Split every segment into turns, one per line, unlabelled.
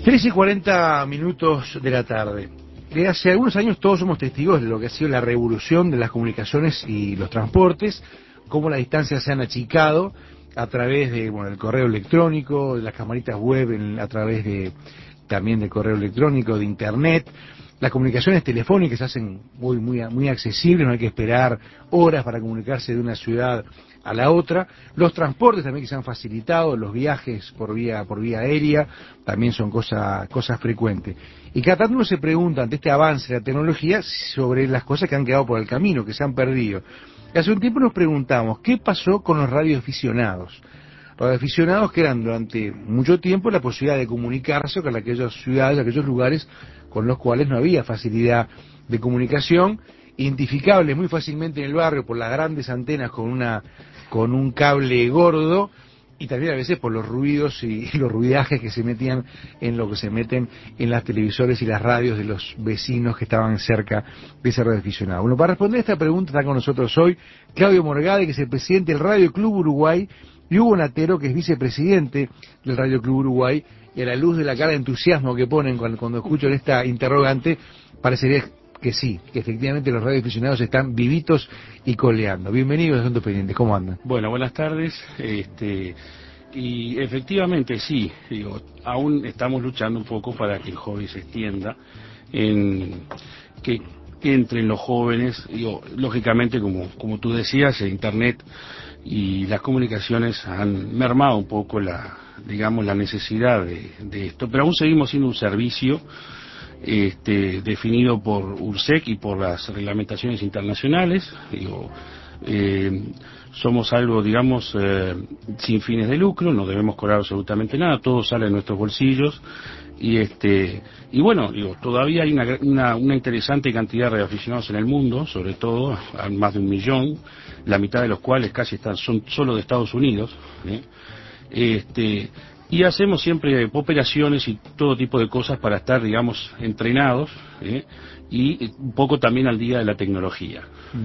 3:40 de la tarde. Desde hace algunos años todos somos testigos de lo que ha sido la revolución de las comunicaciones y los transportes, cómo las distancias se han achicado a través de, el correo electrónico, de las camaritas web, a través de también del correo electrónico, de internet. Las comunicaciones telefónicas se hacen muy accesibles, no hay que esperar horas para comunicarse de una ciudad a la otra. Los transportes también que se han facilitado, los viajes por vía aérea, también son cosas frecuentes. Y cada tanto uno se pregunta, ante este avance de la tecnología, sobre las cosas que han quedado por el camino, que se han perdido. Y hace un tiempo nos preguntamos, ¿qué pasó con los radioaficionados? Radioaficionados que eran durante mucho tiempo la posibilidad de comunicarse con aquellas ciudades, aquellos lugares con los cuales no había facilidad de comunicación, identificables muy fácilmente en el barrio por las grandes antenas con un cable gordo, y también a veces por los ruidos y los ruidajes que se metían en lo que se meten en las televisores y las radios de los vecinos que estaban cerca de ese radioaficionado. Bueno, para responder a esta pregunta está con nosotros hoy Claudio Morgade, que es el presidente del Radio Club Uruguay, y Hugo Natero, que es vicepresidente del Radio Club Uruguay, y a la luz de la cara de entusiasmo que ponen cuando escuchan esta interrogante, parecería que sí, que efectivamente los radioaficionados están vivitos y coleando. Bienvenidos a Asuntos Pendientes, ¿cómo andan?
Bueno, buenas tardes. Y efectivamente sí, aún estamos luchando un poco para que el hobby se extienda, que entren los jóvenes. Lógicamente, como tú decías, el Internet y las comunicaciones han mermado un poco la necesidad de esto, pero aún seguimos siendo un servicio definido por URSEC y por las reglamentaciones internacionales. Somos algo, sin fines de lucro, no debemos cobrar absolutamente nada, todo sale de nuestros bolsillos, y bueno, todavía hay una interesante cantidad de radioaficionados en el mundo, sobre todo más de 1 millón, la mitad de los cuales son solo de Estados Unidos, y hacemos siempre operaciones y todo tipo de cosas para estar, entrenados, y un poco también al día de la tecnología.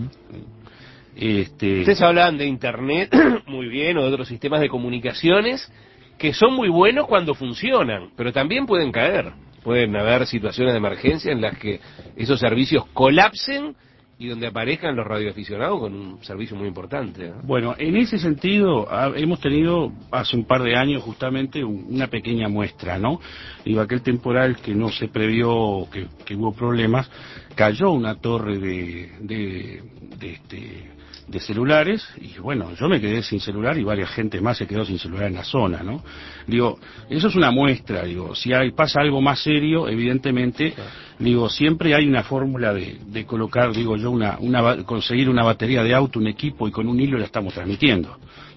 Ustedes hablan de Internet, muy bien, o de otros sistemas de comunicaciones, que son muy buenos cuando funcionan, pero también pueden caer. Pueden haber situaciones de emergencia en las que esos servicios colapsen y donde aparezcan los radioaficionados con un servicio muy importante, ¿no?
Bueno, en ese sentido hemos tenido hace un par de años justamente una pequeña muestra, ¿no? Aquel temporal que no se previó, que hubo problemas, cayó una torre de celulares, y bueno, yo me quedé sin celular y varias gente más se quedó sin celular en la zona, ¿no? Eso es una muestra, si pasa algo más serio, evidentemente, siempre hay una fórmula de colocar, conseguir una batería de auto, un equipo, y con un hilo la estamos transmitiendo.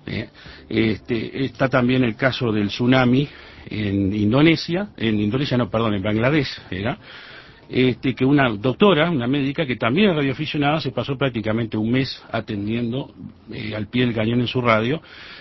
Está también el caso del tsunami en Bangladesh, que una doctora, una médica que también es radioaficionada, se pasó prácticamente un mes atendiendo al pie del cañón en su radio,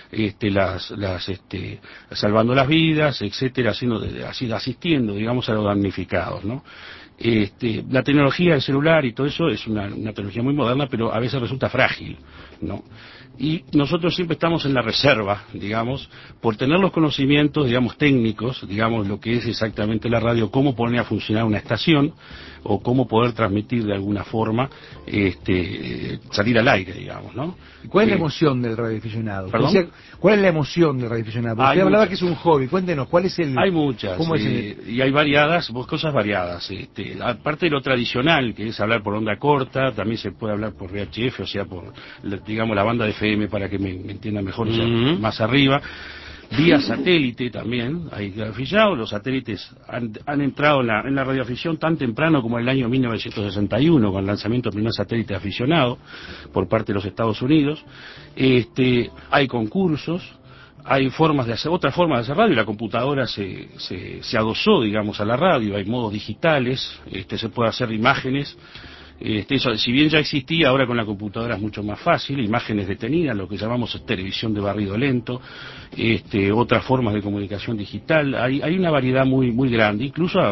salvando las vidas, etcétera, asistiendo, a los damnificados, ¿no? La tecnología del celular y todo eso es una tecnología muy moderna, pero a veces resulta frágil, ¿no? Y nosotros siempre estamos en la reserva, por tener los conocimientos, técnicos, lo que es exactamente la radio, cómo poner a funcionar una estación, o cómo poder transmitir de alguna forma, salir al aire, ¿no?
¿Cuál es la emoción del radioaficionado?
¿Perdón?
¿Cuál es la emoción del radioaficionado? Usted hablaba que es un hobby, cuéntenos, ¿cuál es el...?
Hay muchas, y hay cosas variadas. Aparte de lo tradicional, que es hablar por onda corta, también se puede hablar por VHF, o sea, por, la banda de FM, para que me entiendan mejor, más arriba. Vía satélite también, hay radioaficionados. Los satélites han entrado en la radioafición tan temprano como en el año 1961, con el lanzamiento del primer satélite aficionado por parte de los Estados Unidos. Hay concursos, hay otras formas de hacer radio. La computadora se adosó, a la radio. Hay modos digitales, se puede hacer imágenes. Eso, si bien ya existía, ahora con la computadora es mucho más fácil, imágenes detenidas, lo que llamamos televisión de barrido lento, otras formas de comunicación digital. Hay una variedad muy grande, incluso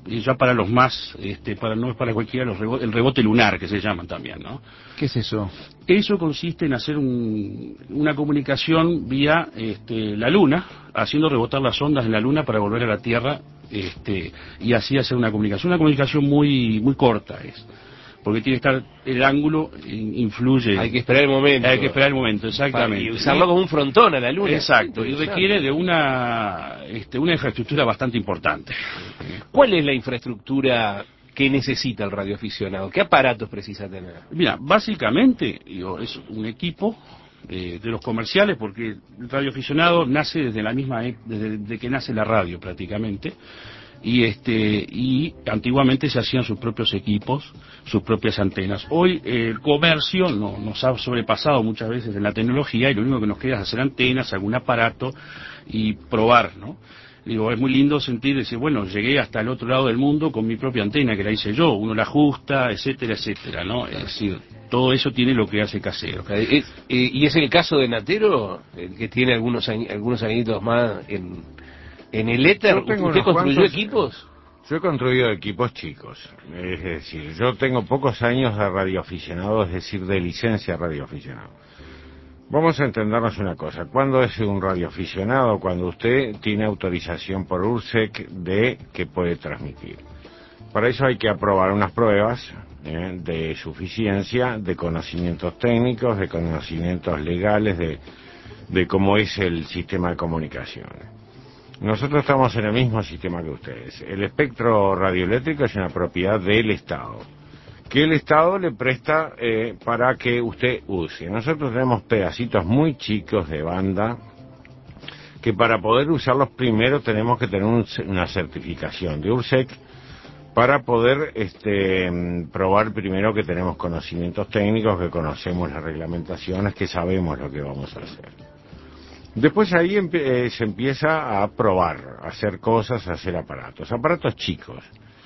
ya para los más, no es para cualquiera, el rebote lunar, que se llaman también, ¿no?
¿Qué es eso?
Eso consiste en hacer una comunicación vía la Luna, haciendo rebotar las ondas en la Luna para volver a la Tierra, y así hacer una comunicación muy muy corta es. Porque tiene que estar el ángulo, influye.
Hay que esperar el momento.
Hay que esperar el momento, exactamente.
Y usarlo como un frontón a la Luna.
Exacto, y requiere de una infraestructura bastante importante.
¿Cuál es la infraestructura que necesita el radioaficionado? ¿Qué aparatos precisa tener?
Mira, básicamente es un equipo de los comerciales, porque el radioaficionado nace desde que nace la radio prácticamente. Y antiguamente se hacían sus propios equipos, sus propias antenas. Hoy el comercio nos ha sobrepasado muchas veces en la tecnología, y lo único que nos queda es hacer antenas, algún aparato y probar, ¿no? Digo, es muy lindo decir, bueno, llegué hasta el otro lado del mundo con mi propia antena, que la hice yo, uno la ajusta, etcétera, etcétera, ¿no? Es decir, todo eso tiene lo que hace casero.
¿Y es el caso de Natero, el que tiene algunos añitos más en el éter? ¿Usted construyó equipos?
Yo he construido equipos chicos, es decir, yo tengo pocos años de radioaficionado, es decir, de licencia radioaficionado. Vamos a entendernos una cosa, ¿cuándo es un radioaficionado? Cuando usted tiene autorización por URSEC de que puede transmitir. Para eso hay que aprobar unas pruebas de suficiencia, de conocimientos técnicos, de conocimientos legales, de cómo es el sistema de comunicaciones. Nosotros estamos en el mismo sistema que ustedes. El espectro radioeléctrico es una propiedad del Estado, que el Estado le presta para que usted use. Nosotros tenemos pedacitos muy chicos de banda que para poder usarlos primero tenemos que tener una certificación de URSEC para poder probar primero que tenemos conocimientos técnicos, que conocemos las reglamentaciones, que sabemos lo que vamos a hacer. Después ahí se empieza a probar, a hacer cosas, a hacer aparatos chicos.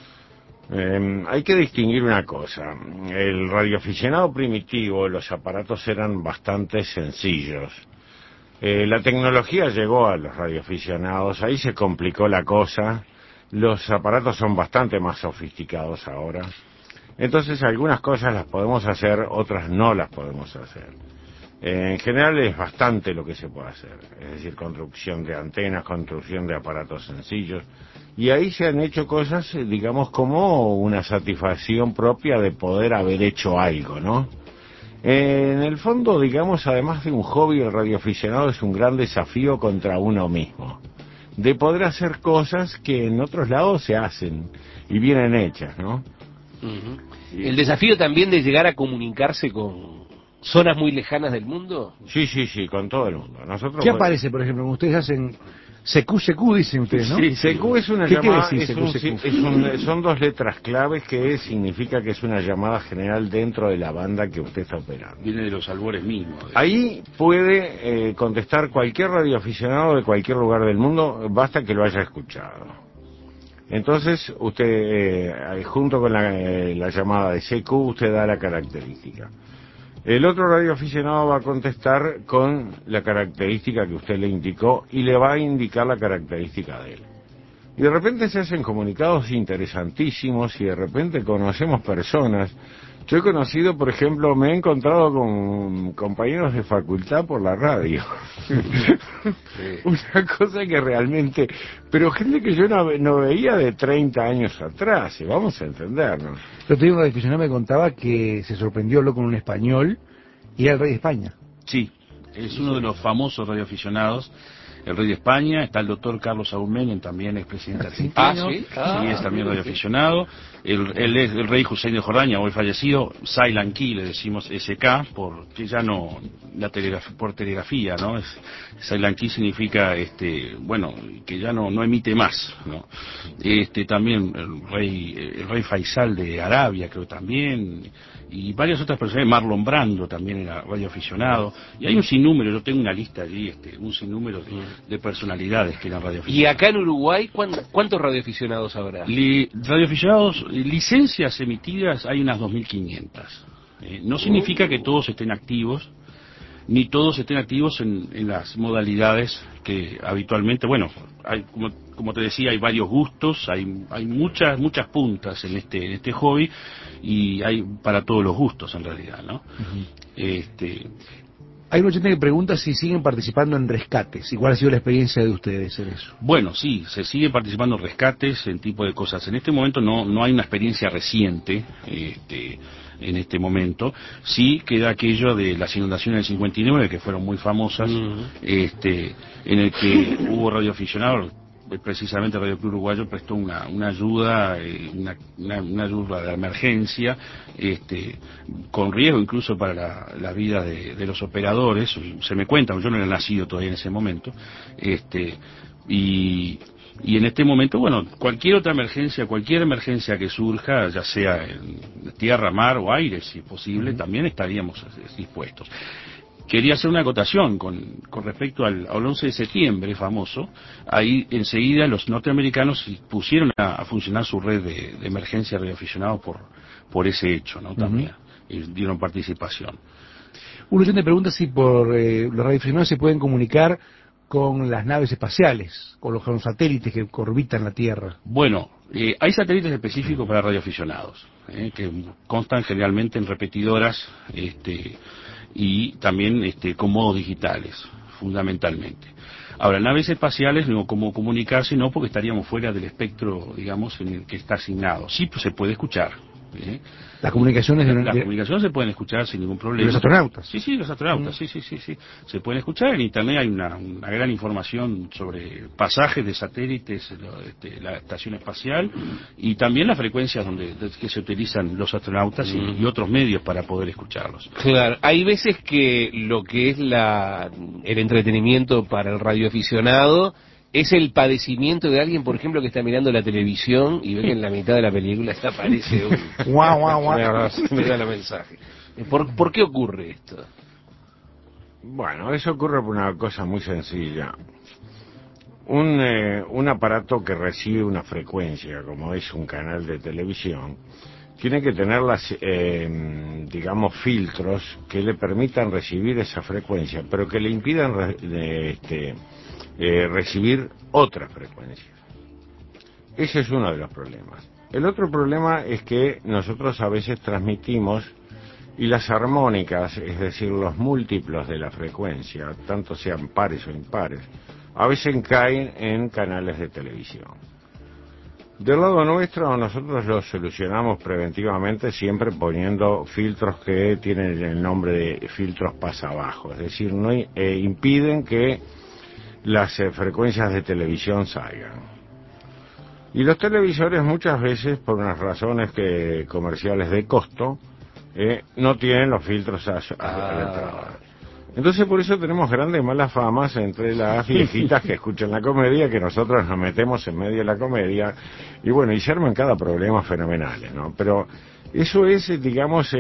Hay que distinguir una cosa, el radioaficionado primitivo, los aparatos eran bastante sencillos. La tecnología llegó a los radioaficionados, ahí se complicó la cosa, los aparatos son bastante más sofisticados ahora. Entonces algunas cosas las podemos hacer, otras no las podemos hacer. En general es bastante lo que se puede hacer, es decir, construcción de antenas, construcción de aparatos sencillos, y ahí se han hecho cosas, digamos, como una satisfacción propia de poder haber hecho algo, ¿no? En el fondo, digamos, además de un hobby, el radioaficionado es un gran desafío contra uno mismo, de poder hacer cosas que en otros lados se hacen y vienen hechas, ¿no?
Uh-huh. El desafío también de llegar a comunicarse con zonas muy lejanas del mundo.
Sí, con todo el mundo.
¿Qué aparece, por ejemplo, cuando ustedes hacen CQ, dicen ustedes, ¿no?
Sí, CQ es una
¿Qué
llamada,
quiere decir CQ?
son dos letras claves que significa que es una llamada general dentro de la banda que usted está operando.
Viene de los albores mismos.
Ahí puede contestar cualquier radioaficionado de cualquier lugar del mundo, basta que lo haya escuchado. Entonces, usted, junto con la llamada de CQ, usted da la característica. El otro radioaficionado va a contestar con la característica que usted le indicó y le va a indicar la característica de él. Y de repente se hacen comunicados interesantísimos y de repente conocemos personas. Yo he conocido, por ejemplo, me he encontrado con compañeros de facultad por la radio. Sí. Una cosa que realmente... Pero gente que yo no veía de 30 años atrás, y vamos a entendernos.
Yo tenía un radioaficionado que me contaba que se sorprendió hablar con un español y era el rey de España.
Sí, es uno de los famosos radioaficionados. El rey de España, está el doctor Carlos Saúl Menem, también es presidente argentino,
¿sí?
Sí, es también radioaficionado. El rey Hussein de Jordania, hoy fallecido, Silent Key, le decimos SK, porque ya no, por telegrafía, ¿no? Silent Key significa, que ya no emite más, ¿no? También el rey Faisal de Arabia, creo también, y varias otras personas, Marlon Brando también era radioaficionado, y hay un sinnúmero, yo tengo una lista allí, un sinnúmero de personalidades que eran radioaficionados.
¿Y acá en Uruguay cuántos radioaficionados habrá?
Radioaficionados, licencias emitidas hay unas 2.500. No significa que todos estén activos, ni todos estén activos en las modalidades que habitualmente, bueno, hay, como te decía, hay varios gustos, hay muchas puntas en este hobby, y hay para todos los gustos en realidad, ¿no?
Hay un oyente que pregunta si siguen participando en rescates y cuál ha sido la experiencia de ustedes en eso.
Bueno, sí, se sigue participando en rescates, en tipo de cosas. En este momento no hay una experiencia reciente, en este momento. Sí queda aquello de las inundaciones del 59, que fueron muy famosas, en el que hubo radioaficionados. Precisamente Radio Club Uruguayo prestó una ayuda, una ayuda de emergencia, con riesgo incluso para la vida de los operadores. Se me cuenta, yo no era nacido todavía en ese momento, y en este momento, bueno, cualquier emergencia que surja, ya sea en tierra, mar o aire, si es posible, también estaríamos dispuestos. Quería hacer una acotación con respecto al 11 de septiembre famoso. Ahí enseguida los norteamericanos pusieron a funcionar su red de emergencia radioaficionados por ese hecho, ¿no? También y dieron participación.
Un oyente pregunta si por los radioaficionados se pueden comunicar con las naves espaciales, con los satélites que orbitan la Tierra.
Bueno, hay satélites específicos para radioaficionados, que constan generalmente en repetidoras, y también con modos digitales, fundamentalmente. Ahora, naves espaciales, no como comunicarse, no, porque estaríamos fuera del espectro, digamos, en el que está asignado. Sí, pues se puede escuchar.
Las comunicaciones
las comunicaciones se pueden escuchar sin ningún problema.
¿Los astronautas?
Sí, los astronautas, sí. Se pueden escuchar. En Internet hay una gran información sobre pasajes de satélites, la estación espacial, y también las frecuencias que se utilizan los astronautas y otros medios para poder escucharlos.
Claro, hay veces que lo que es el entretenimiento para el radioaficionado es el padecimiento de alguien, por ejemplo, que está mirando la televisión y ve que en la mitad de la película aparece un... me da el mensaje. ¿Por qué ocurre esto?
Bueno, eso ocurre por una cosa muy sencilla. Un aparato que recibe una frecuencia, como es un canal de televisión, tiene que tener digamos, filtros que le permitan recibir esa frecuencia, pero que le impidan recibir otras frecuencias. Ese es uno de los problemas. El otro problema es que nosotros a veces transmitimos y las armónicas, es decir, los múltiplos de la frecuencia, tanto sean pares o impares, a veces caen en canales de televisión. Del lado nuestro, nosotros lo solucionamos preventivamente siempre poniendo filtros que tienen el nombre de filtros pasabajo, es decir, no impiden que las frecuencias de televisión salgan. Y los televisores muchas veces, por unas razones comerciales de costo, no tienen los filtros a la entrada. Entonces por eso tenemos grandes malas famas entre las viejitas que escuchan la comedia, que nosotros nos metemos en medio de la comedia, y bueno, y se arman cada problema fenomenales, ¿no? Pero eso es, digamos,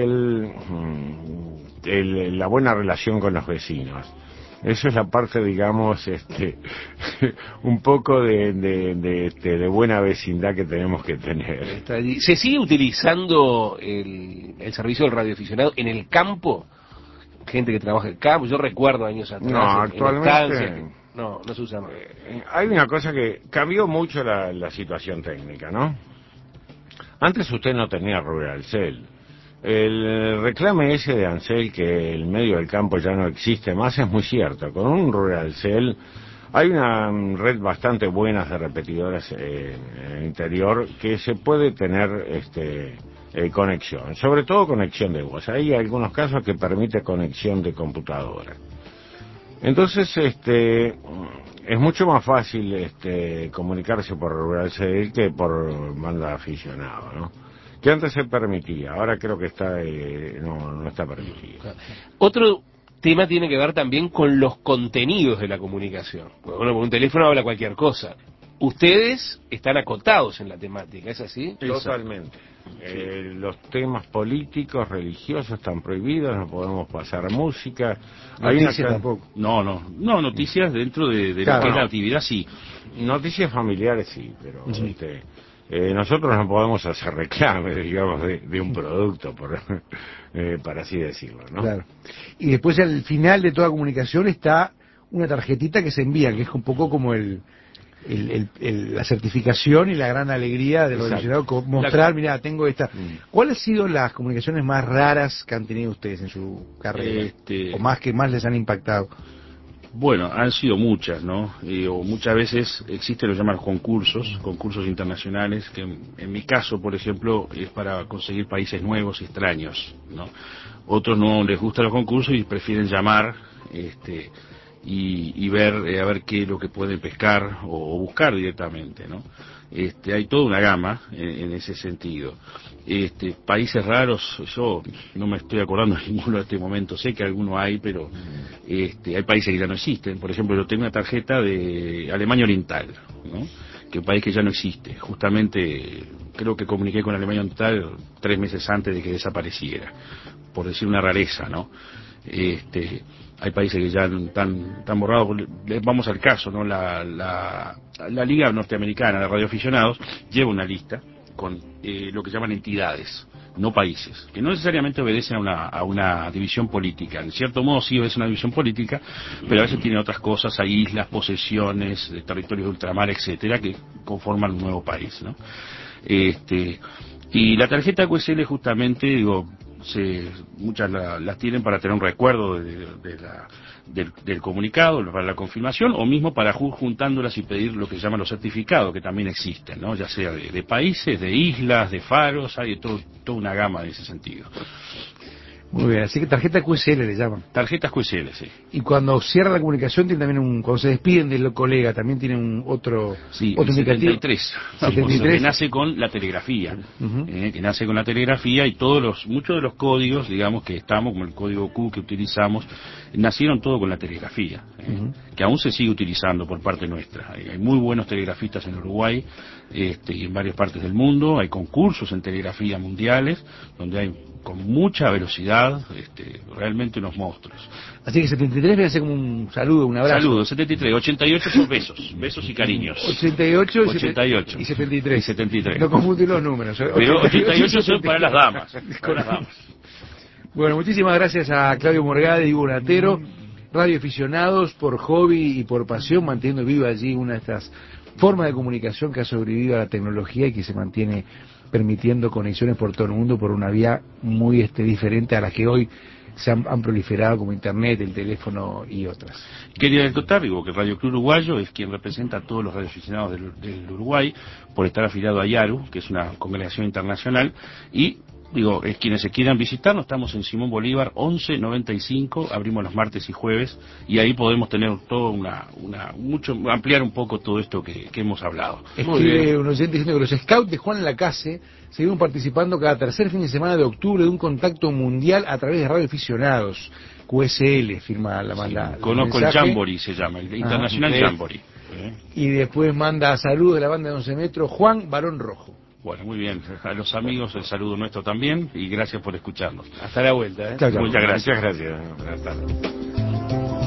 la buena relación con los vecinos. Eso es la parte, digamos, un poco de buena vecindad que tenemos que tener.
¿Se sigue utilizando el servicio del radioaficionado en el campo? Gente que trabaja en el campo, yo recuerdo años atrás.
No, actualmente
no se usa más.
Hay una cosa que cambió mucho la situación técnica, ¿no? Antes usted no tenía Ruralcel. El reclame ese de Ansel, que el medio del campo ya no existe más, es muy cierto. Con un Ruralcel hay una red bastante buena de repetidoras en el interior que se puede tener conexión, sobre todo conexión de voz. Hay algunos casos que permite conexión de computadora. Entonces, es mucho más fácil comunicarse por Ruralcel que por banda aficionado, ¿no? Que antes se permitía, ahora creo que no está permitido.
Otro tema tiene que ver también con los contenidos de la comunicación. Bueno, por un teléfono habla cualquier cosa. Ustedes están acotados en la temática, ¿es así?
Totalmente. Los temas políticos, religiosos están prohibidos, no podemos pasar música.
Noticias tampoco.
No, noticias dentro de
claro,
lo que es la actividad, sí.
Noticias familiares sí, pero nosotros no podemos hacer reclame, digamos, de un producto, para así decirlo, ¿no?
Claro. Y después al final de toda comunicación está una tarjetita que se envía, que es un poco como la certificación y la gran alegría de los aficionados, mostrar, mira, tengo esta. ¿Cuáles han sido las comunicaciones más raras que han tenido ustedes en su carrera? O más que más les han impactado.
Bueno, han sido muchas, ¿no? O muchas veces existen los llamados concursos internacionales, que en mi caso, por ejemplo, es para conseguir países nuevos y extraños, ¿no? Otros no les gustan los concursos y prefieren llamar, y ver a ver qué es lo que pueden pescar o buscar directamente, ¿no? Hay toda una gama en ese sentido. Países raros, yo no me estoy acordando de ninguno en este momento, sé que alguno hay, pero hay países que ya no existen. Por ejemplo, yo tengo una tarjeta de Alemania Oriental, ¿no? Que es un país que ya no existe. Justamente creo que comuniqué con Alemania Oriental 3 meses antes de que desapareciera, por decir una rareza, ¿no? Hay países que ya están borrados. Vamos al caso, ¿no? La Liga Norteamericana de Radioaficionados lleva una lista con lo que llaman entidades, no países, que no necesariamente obedecen a una división política. En cierto modo sí obedecen a una división política, pero a veces tienen otras cosas, hay islas, posesiones, territorios de ultramar, etcétera, que conforman un nuevo país, ¿no? Y la tarjeta QSL justamente, digo, muchas las tienen para tener un recuerdo del comunicado, para la confirmación, o mismo para juntándolas y pedir lo que llaman los certificados, que también existen, ¿no? Ya sea de países, de islas, de faros, hay toda una gama en ese sentido.
Muy bien, así que tarjeta QSL le llaman.
Tarjetas QSL, sí.
Y cuando cierra la comunicación tiene también cuando se despiden del colega, también tiene otro indicativo.
73. 73. Que nace con la telegrafía. Que nace con la telegrafía y muchos de los códigos, digamos, que estamos, como el código Q que utilizamos, nacieron todo con la telegrafía. Que aún se sigue utilizando por parte nuestra. Hay muy buenos telegrafistas en Uruguay, y en varias partes del mundo. Hay concursos en telegrafía mundiales, donde hay con mucha velocidad, realmente unos monstruos.
Así que 73 me hace como un saludo, un abrazo.
Saludos, 73, 88 son besos y cariños.
88 y 73.
Y 73.
No confundir los números.
Pero 88 son para las damas.
Bueno, muchísimas gracias a Claudio Morgade y Hugo Natero, radioaficionados por hobby y por pasión, manteniendo viva allí una de estas formas de comunicación que ha sobrevivido a la tecnología y que se mantiene permitiendo conexiones por todo el mundo por una vía muy diferente a las que hoy se han proliferado, como Internet, el teléfono y otras.
Quería acotar, digo, que Radio Club Uruguayo es quien representa a todos los radioaficionados del Uruguay por estar afiliado a IARU, que es una congregación internacional, y digo, es quienes se quieran visitarnos, estamos en Simón Bolívar 1195, abrimos los martes y jueves, y ahí podemos tener todo ampliar un poco todo esto que hemos hablado.
Escribe un oyente diciendo que los scouts de Juan Lacase seguimos participando cada tercer fin de semana de octubre de un contacto mundial a través de radioaficionados. QSL firma la banda.
Conozco el Jamboree, se llama, el Internacional Jamboree.
Y después manda saludos de la banda de 11 metros, Juan Barón Rojo.
Bueno, muy bien. A los amigos el saludo nuestro también y gracias por escucharnos.
Hasta la vuelta.
Chau, chau. Muchas gracias.
Muchas gracias. Buenas tardes.